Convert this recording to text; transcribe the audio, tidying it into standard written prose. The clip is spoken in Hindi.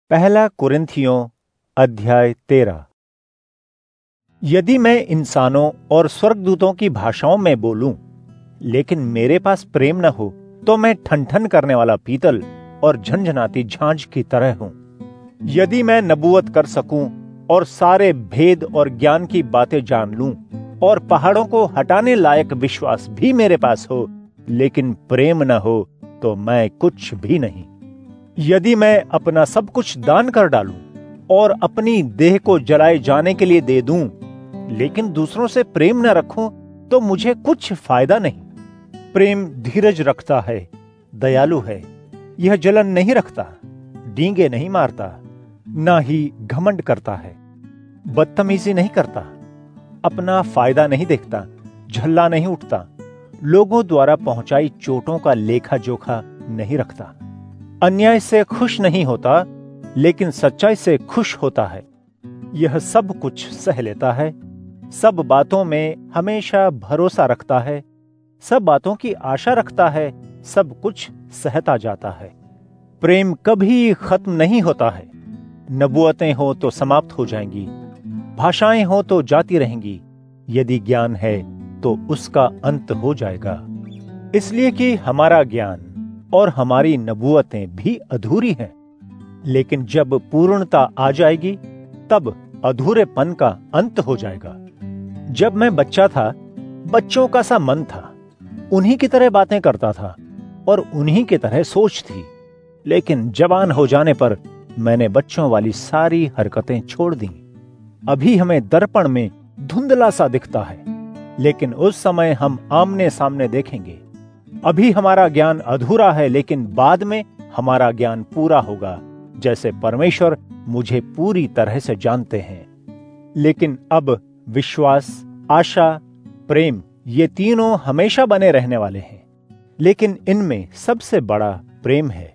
पहला कुरिन्थियों अध्याय 13। यदि मैं इंसानों और स्वर्गदूतों की भाषाओं में बोलूं, लेकिन मेरे पास प्रेम न हो, तो मैं ठनठन करने वाला पीतल और झनझनाती झांझ की तरह हूं। यदि मैं नबूवत कर सकूं और सारे भेद और ज्ञान की बातें जान लूं और पहाड़ों को हटाने लायक विश्वास भी मेरे पास हो, लेकिन प्रेम न हो, तो मैं कुछ भी नहीं। यदि मैं अपना सब कुछ दान कर डालूं और अपनी देह को जलाए जाने के लिए दे दूं, लेकिन दूसरों से प्रेम न रखूं, तो मुझे कुछ फायदा नहीं। प्रेम धीरज रखता है, दयालु है, यह जलन नहीं रखता, डींगे नहीं मारता, ना ही घमंड करता है, बदतमीजी नहीं करता, अपना फायदा नहीं देखता, झल्ला नहीं उठता, लोगों द्वारा पहुंचाई चोटों का लेखा जोखा नहीं रखता, अन्याय से खुश नहीं होता, लेकिन सच्चाई से खुश होता है। यह सब कुछ सह लेता है, सब बातों में हमेशा भरोसा रखता है, सब बातों की आशा रखता है, सब कुछ सहता जाता है। प्रेम कभी खत्म नहीं होता है। नबूवतें हो तो समाप्त हो जाएंगी, भाषाएं हो तो जाती रहेंगी, यदि ज्ञान है तो उसका अंत हो जाएगा। इसलिए कि हमारा ज्ञान और हमारी नबूवतें भी अधूरी हैं। लेकिन जब पूर्णता आ जाएगी, तब अधूरेपन का अंत हो जाएगा। जब मैं बच्चा था, बच्चों का सा मन था, उन्हीं की तरह बातें करता था और उन्हीं की तरह सोच थी। लेकिन जवान हो जाने पर मैंने बच्चों वाली सारी हरकतें छोड़ दी। अभी हमें दर्पण में धुंधला सा दिखता है, लेकिन उस समय हम आमने सामने देखेंगे। अभी हमारा ज्ञान अधूरा है, लेकिन बाद में हमारा ज्ञान पूरा होगा, जैसे परमेश्वर मुझे पूरी तरह से जानते हैं। लेकिन अब विश्वास, आशा, प्रेम, ये तीनों हमेशा बने रहने वाले हैं, लेकिन इनमें सबसे बड़ा प्रेम है।